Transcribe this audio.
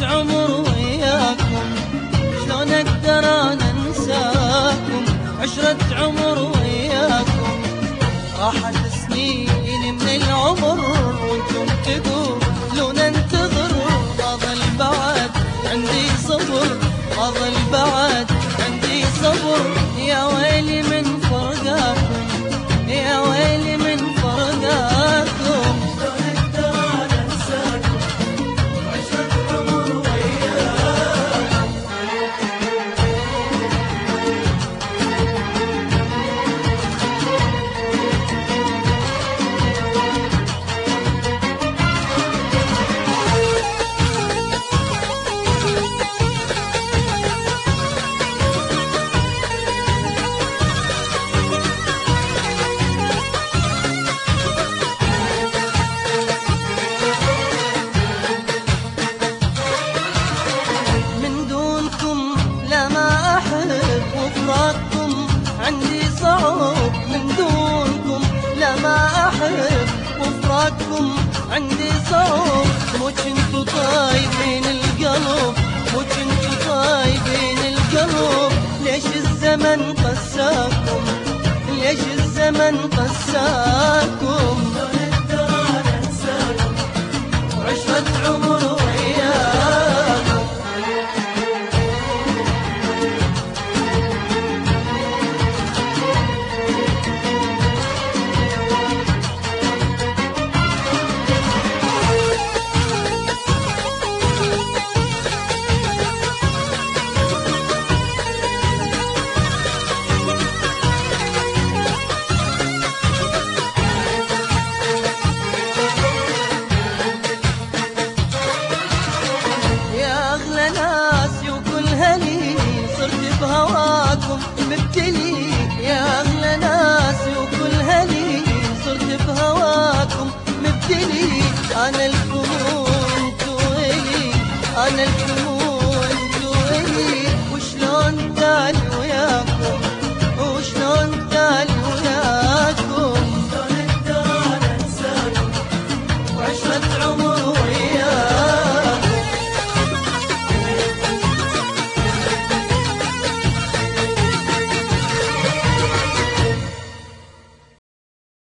عمر وياكم، شلون اقدر انا انساكم؟ عشرة عمر وياكم، راحت سنين من العمر وانتم تقولون انتظر. ما ظل بعد عندي صبر، ما ظل بعد عندي صبر. يا ويلي من فرقاكم، يا ويلي من فرقاكم. شلون اقدر انا انساكم؟ عشرة عمر وياكم. وفراقكم عندي صعب، من دونكم لا ما أحب. وفراقكم عندي صعب، مو جنتو طايبين القلب، مو جنتو طايبين القلب. ليش الزمن قساكم؟ ليش الزمن قساكم؟ شلون اقدر انا انساكم؟ عشرة عمر وياكم. بهواكم مبتلي يا أغلى ناس، وكل هلي صرت بهواكم مبتلي. أنا